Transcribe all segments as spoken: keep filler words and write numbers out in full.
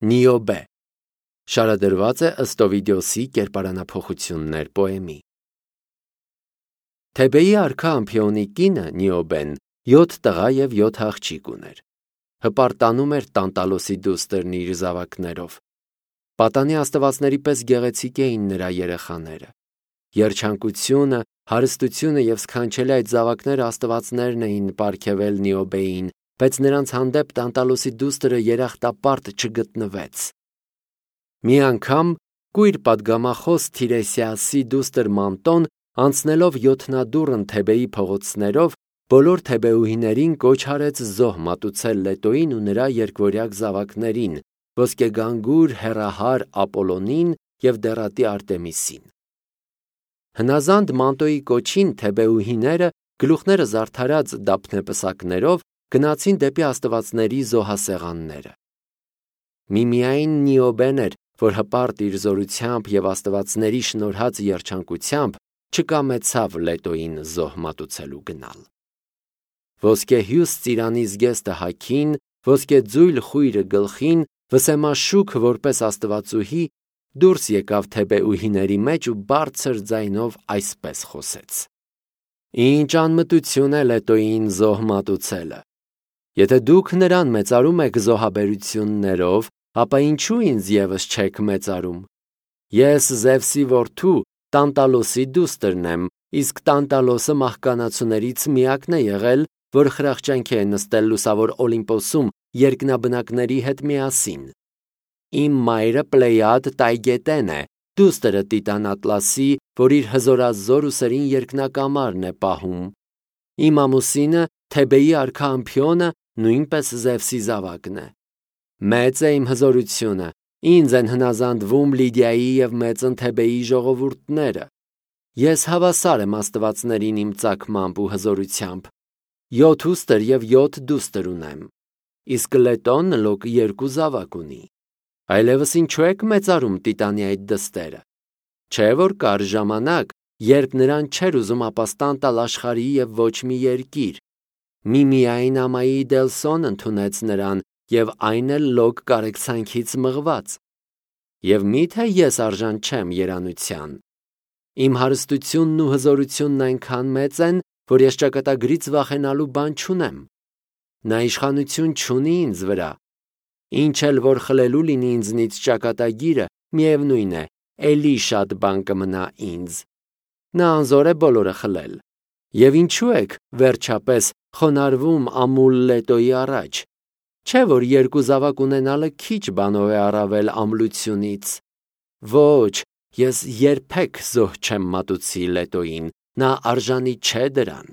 Նիոբե շարադրված է ըստ Օվիդիոսի կերպարանափոխություններ պոեմի։ Թեբեի արքա Ամփիոնի կինը Նիոբեն յոթ տղա և յոթ աղջիկ ուներ։ Հպարտանում էր Տանտալոսի դուստրն իր զավակներով։ Պատանի աստվածների պես գեղեցիկ էին նրա երեխաները։ Երջանկությունը, հարստությունը և սքանչելի այդ զավակները աստվածներն էին պարգևել Նիոբեին, բայց նրանց հանդեպ Տանտալոսի դուստրը երախտապարտ չգտնվեց։ Մի անգամ կույր պատգամախոս Թիրեսիասի դուստր Մանտոն, անցնելով յոթնադուռն Թեբեի փողոցներով, բոլոր թեբեուհիներին կոչ արեց զոհ մատուցել Լետոյին ու նրա երկվորյակ զավակներին, ոսկեգանգուր հեռահար Ապոլոնին և դեռատի Արտեմիսին։ Հնազանդ Մանտոյի կոչին թեբեուհիները, գլուխները զարդարած դափնեպսակներով, գնացին դեպի աստվածների զոհասեղանները։ Միմիայն Նիոբեն էր, որ հպարտ իր զորությամբ և աստվածների շնորհած երջանկությամբ չկամեցավ Լետոյին զոհ մատուցելու գնալ։ Ոսկեհյուս ծիրանի զգեստը հագին, ոսկեձույլ խույրը գլխին, վսեմաշուք որպես աստվածուհի, դուրս եկավ թեբեուհիների մեջ ու բարձր ձայնով այսպես խոսեց. «Ինչ անմտություն է Լետոյին զոհ մատուցելը։ Եթե դուք նրան մեծարում եք զոհաբերություններով, ապա ինչու ինձ ևս չեք մեծարում։ Ես Զևսի որդու Տանտալոսի դուստրն եմ, իսկ Տանտալոսը մահկանացուներից միակն է եղել, որ խրախճանքի է նստել լուսավոր Օլիմպոսում երկնաբնակների հետ միասին։ Իմ մայրը Պլեյադ Տայգետեն է, դուստրը Տիտան Ատլասի, որ իր հզորազոր ու սերին երկնակամարն է պահում։ Իմ ամուսինը Թեբեի արքա Ամփիոնը նույնպես Զևսի զավակն է։ Մեծ է իմ հզորությունը, ինձ են հնազանդվում Լիդիայի և մեծն Թեբեի ժողովուրդները։ Ես հավասար եմ աստվածներին իմ ծագմամբ ու հզորությամբ։ Յոթ ուստր և յոթ դուստր ունեմ, իսկ Լետոն լոկ երկու զավակ ունի։ Այլևս ինչու եք մեծարում Տիտանի այդ դստերը։ Չէ՞ որ կար ժամանակ, երբ նրան չէր ուզում ապաստան տալ աշխարհի և ոչ մի երկիր։ Միմիայն Ամայի Դելսոն ընդունեց նրան, և այն էլ լոկ կարեկցանքից մղված։ Եվ միթե ես արժան չեմ երանության։ Իմ հարստությունն ու հզորությունն այնքան մեծ են, որ ես ճակատագրից վախենալու բան չունեմ։ Նա իշխանություն չունի ինձ վրա։ Ինչ էլ որ խլելու լինի ինձնից ճակատագիրը, միևնույն է, էլի շատ բան կմնա ինձ։ Նա անզոր է բոլորը խլել։ Եվ ինչու եք, վերջապես, խոնարհվում ամուլ Լետոյի առաջ։ Չէ՞ որ երկու զավակ ունենալը քիչ բանով է առավել ամլությունից։ Ոչ, ես երբեք զոհ չեմ մատուցի Լետոյին, նա արժանի չէ դրան։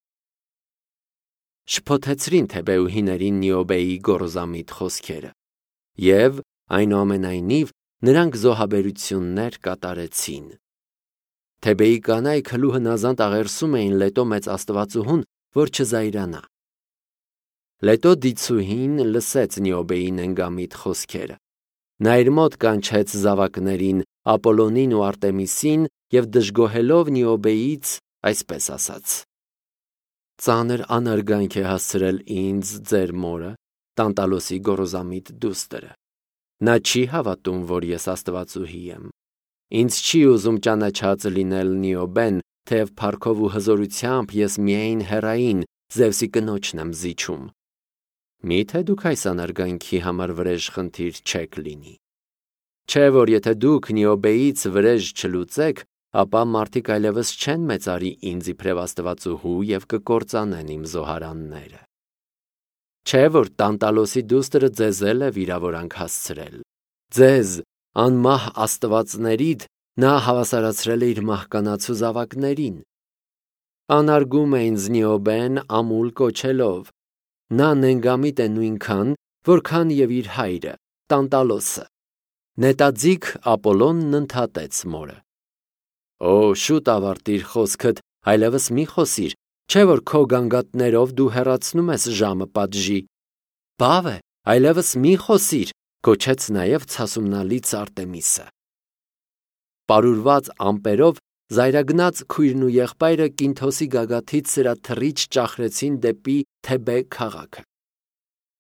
Շփոթեցրին թեբեուհիներին Նիոբեի գոռոզամիտ խոսքերը, և, այնուամենայնիվ, նրանք զոհաբերություններ կատարեցին։ Թեբեի կանայք հլու հնազանդ աղերսում էին Լետո մեծ աստվածուհուն, որ չզայրանա։ Լետո դիցուհին լսեց Նիոբեի նենգամիտ խոսքերը։ Նա իր մոտ կանչեց զավակներին Ապոլոնին ու Արտեմիսին և դժգոհելով Նիոբեից այսպես ասաց. «Ծանր անարգանք է հասցրել ինձ ձեր մորը, Տանտալոսի գոռոզամիտ դուստրը։ Նա չի հավատում, որ ես աստվածուհի եմ։ Ինձ չի ուզում ճանաչած լինել Նիոբեն, թեև փառքով ու հզորությամբ ես միայն հեռային Զևսի կնոջն եմ զիջում։ Մի՞թե դուք այս անարգանքի համար վրեժ խնդիր չեք լինի։ Չէ՞ որ եթե դուք Նիոբեից վրեժ չլուծեք, ապա մարդիկ այլևս չեն մեծարի ինձ իբրև աստվածուհու և կկործանեն իմ զոհարանները։ Չէ՞ որ Տանտալոսի դուստրը ձեզ էլ է վիրավորանք հասցրել։ Ձեզ, անմահ աստվածներիդ, նա հավասարացրել է իր մահկանացու զավակներին։ Անարգում է ինձ Նիոբեն ամուլ կոչելով։ Նա նենգամիտ է նույնքան, որքան և իր հայրը, Տանտալոսը։ Նետաձիգ Ապոլոնն ընդհատեց մորը. Օ, շուտ ավարտիր խոսքդ, այլևս մի խոսիր, չէ՞ որ քո գանգատներով դու հեռացնում ես ժամը պատժի։ Բավ է, այլևս մի խոսիր, գոչեց նաև ցասումնալից Արտեմիսը։ Պարուրված ամպերով զայրագնաց քույրն ու եղբայրը Կինթոսի գագաթից սրա թռիչք ճախրեցին դեպի Թեբե քաղաքը։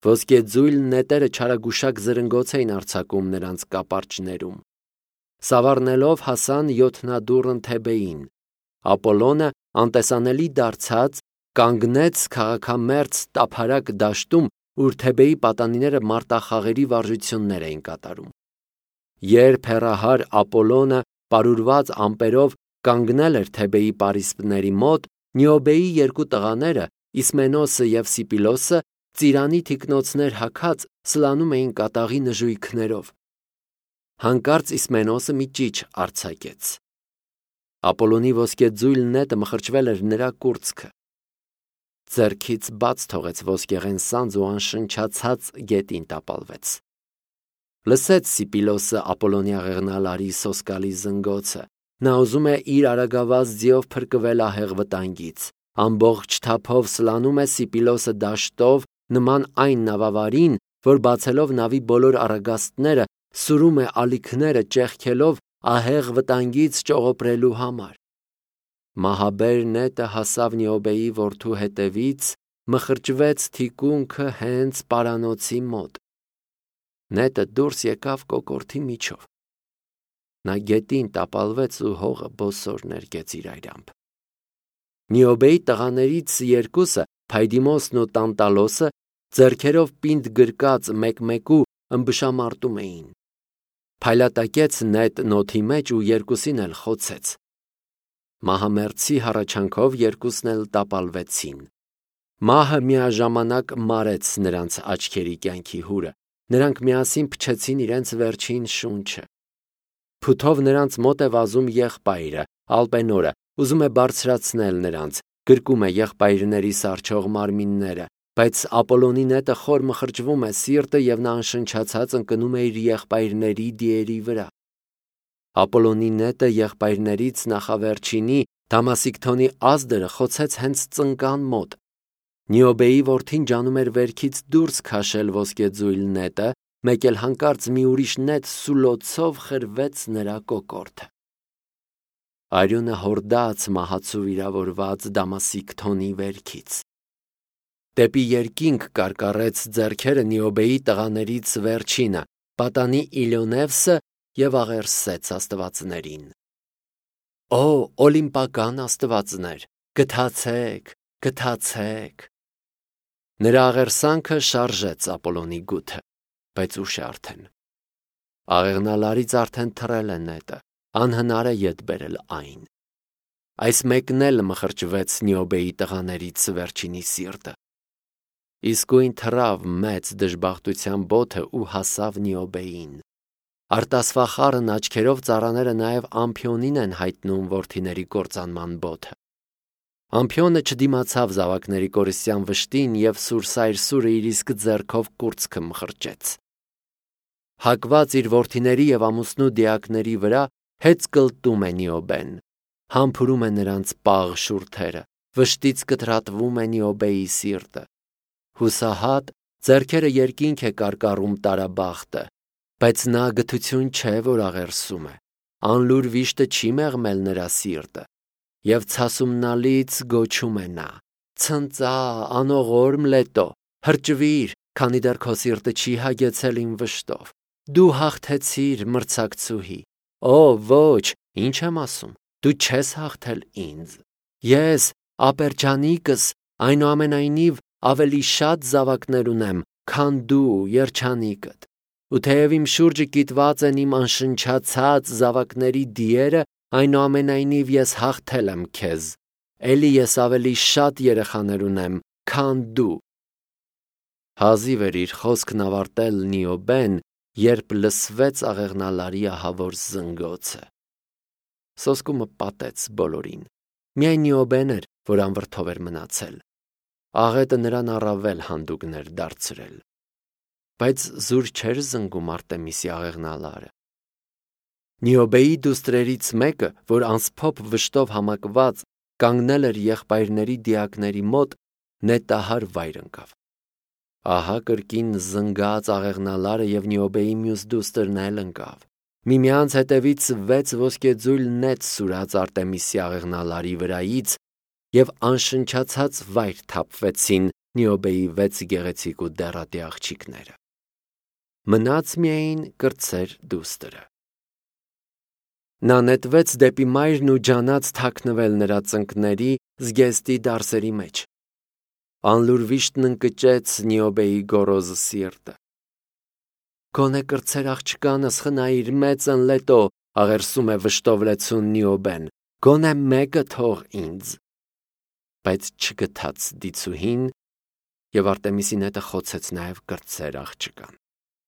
Ոսկեձույլ նետերը չարագուշակ զրնգոց էին արձակում նրանց կապարճներում։ Սավառնելով հասան յոթնադուռն Թեբեին։ Ապոլոնը անտեսանելի դարձած կանգնեց քաղաքամերձ տափարակ դաշտում, ուր Թեբեի պատանիները մարտախաղերի վարժություններ էին կատարում։ Երբ հեռահար Ապոլոնը պարուրված ամպերով կանգնել էր Թեբեի պարիսպների մոտ, Նիոբեի երկու տղաները, Իսմենոսը և Սիպիլոսը, ծիրանի թիկնոցներ հագած սլանում էին կատաղի նժույգներով։ Հանկարծ Իսմենոսը մի ճիչ արձակեց։ Ապոլոնի ոսկեձույլ նետը մխրճվել էր նրա կուրծքը։ Ձեռքից բաց թողեց ոսկեղեն սանձ ու անշնչացած գետին տապալվեց։ Լսեց Սիպիլոսը Ապոլոնի աղեղնալարի սոսկալի զնգոցը։ Նա ուզում է իր արագավազ ձիով փրկվել ահեղ վտանգից։ Ամբողջ թափով սլանում է Սիպիլոսը դաշտով, նման այն նավավարին, որ բացելով նավի բոլոր առագաստները, սուրում է ալիքները ճեղքելով ահեղ վտանգից ճողոպրելու համար։ Մահաբեր նետը հասավ Նիոբեի որդու հետևից, մխրճվեց թիկունքը հենց պարանոցի մոտ։ Նետը դուրս եկավ կոկորդի միջով։ Նա գետին տապալվեց ու հողը բոսոր ներկեց իր այրամբ։ Նիոբեի տղաներից երկուսը, Փայդիմոսն ու Տանտալոսը, ձեռքերով պինդ գրկած մեկ-մեկու ըմբշամարտում էին։ Փայլատակեց նետ նոթի մեջ ու երկուսին էլ խոցեց։ Մահամերձի հառաչանքով երկուսն էլ տապալվեցին։ Մահը միաժամանակ մարեց նրանց աչքերի կյանքի հուրը։ Նրանք միասին փչեցին իրենց վերջին շունչը։ Փութով նրանց մոտ է վազում եղբայրը, Ալպենորը, ուզում է բարձրացնել նրանց, գրկում է եղբայրների սառչող մարմինները, բայց Ապոլոնի նետը խոր մխրճվում է սիրտը և նա անշնչացած ընկնում է իր եղբայրների դիերի վրա։ Ապոլոնի նետը եղբայրներից նախավերջինի Դամասիկթոնի ազդրը խոցեց հենց ծնկան մոտ։ Նիոբեի որդին ջանում էր վերքից դուրս քաշել ոսկեձույլ նետը, մեկ էլ հանկարծ մի ուրիշ նետ սուլոցով խրվեց նրա կոկորդը։ Արյունը հորդաց մահացու վիրավորված Դամասիկթոնի վերքից։ Դեպի երկինք կարկառեց ձեռքերը Նիոբեի տղաներից վերջինը, պատանի Իլիոնևսը, և աղերսեց աստվածներին. «Օ, օլիմպական աստվածներ, գթացեք, գթացեք»։ Նրա աղերսանքը շարժեց Ապոլոնի գութը, բայց ուշ է արդեն։ Աղեղնալարից արդեն թռել է նետը, անհնար է ետ բերել այն։ Այս մեկն էլ մխրճվեց Նիոբեի տղաներից վերջինի սիրտը։ Իսկույն թռավ մեծ դժբախտության բոթը ու հասավ Նիոբեին։ Արտասվախառն աչքերով ծառաները նաև Ամփիոնին են հայտնում որդիների կործանման բոթը։ Ամփիոնը չդիմացավ զավակների կորիսյան վշտին և սուրսայր սուրը իր իսկ ձեռքով կուրծքը մխրճեց։ Հակված իր որդիների և ամուսնու դիակների վրա հեծ կլտում է Նիոբեն, համբուրում է նրանց պաղ շուրթերը, վշտից կտրատվում է Նիոբեի սիրտը։ Հուսահատ ձեռքերը երկինք է կարկառում տարաբախտը, բայց նա գթություն չէ, որ աղերսում է, անլուր վիշտը չի մեղմել նրա սիրտը, և ցասումնալից գոչում է նա. «Ցնծա, անողորմ լետո, հրճվիր, քանի դեռ քո սիրտը չի հագեցել իմ վշտով, դու հաղթեցիր մրցակցուհի, օ ոչ, ինչ եմ ասում, դու չես հաղթել ինձ, ես, ապերջանիկս, այնուամենայնիվ ավելի շատ զավակներ ունեմ, քան դու, երջանիկդ, ու թեև իմ շուրջը կիտված են իմ անշնչացած զավակների դիերը, այնուամենայնիվ ես հաղթել եմ քեզ, էլի ես ավելի շատ երեխաներ ունեմ, քան դու»։ Հազիվ էր իր խոսքն ավարտել Նիոբեն, երբ լսվեց աղեղնալարի ահավոր զնգոցը։ Սոսկումը պատեց բոլորին։ Միայն Նիոբեն էր, որ անվրդով էր մնացել։ Աղետը նրան առավել հանդուգներ դարձրել։ Բայց զուր չէր զնգում Արտեմիսի աղեղնալարը։ Նիոբեի դուստրերից մեկը, որ անսփոփ վշտով համակված կանգնել էր եղբայրների դիակների մոտ, նետահար վայր ընկավ։ Ահա կրկին զնգաց աղեղնալարը և Նիոբեի մյուս դուստրն էլ ընկավ։ Միմյանց հետևից վեց ոսկեձույլ նետ սուրաց Արտեմիսի աղեղնալարի վրայից, և անշնչացած վայր թափվեցին Նիոբեի վեց գեղեցիկ ու դեռատի աղջիկները։ Մնաց միայն կրտսեր դուստրը։ Նա նետվեց դեպի մայրն ու ջանաց թաքնվել նրա ծնկների զգեստի դարսերի մեջ։ Անլուր վիշտն ընկճեց Նիոբեի գոռոզ սիրտը։ Գոնե կրտսեր աղջկանս խնայիր մեծ ընլետո, աղերսում է վշտով լեցուն Նիոբեն, գոնե մեկը թող ինձ։ Բայց չգթաց դիցուհին և Արտեմիսի նետը խոցեց նաև կրտսեր աղջկան։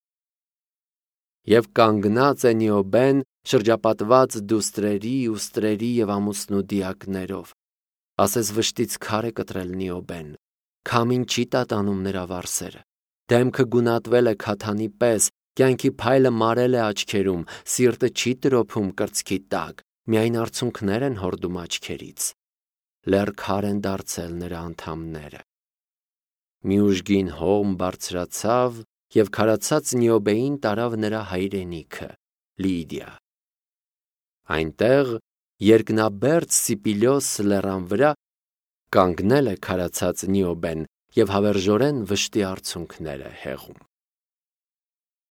Եվ կանգնած է Նիոբեն շրջապատված դուստրերի, ուստրերի և ամուսնու դիակներով, ասես վշտից քար է կտրել Նիոբեն, քամին չի տատանում նրա վարսերը, դեմքը գունատվել է քաթանի պես, կյանքի փայլը մարել է աչքերում, սիրտը չի տրոփում կրծքի տակ, միայն արցունքներ են հորդում աչքերից, լեռ քար են դարձել նրա անդամները։ Մի ուժգին հողմ բարձրացավ և քարացած Նիոբեին տարավ նրա հայրենիքը՝ Լիդիա։ Այնտեղ երկնաբերդ Սիպիլյոս լեռան վրա կանգնել է քարացած Նիոբեն և հավերժորեն վշտի արցունքներ է հեղում։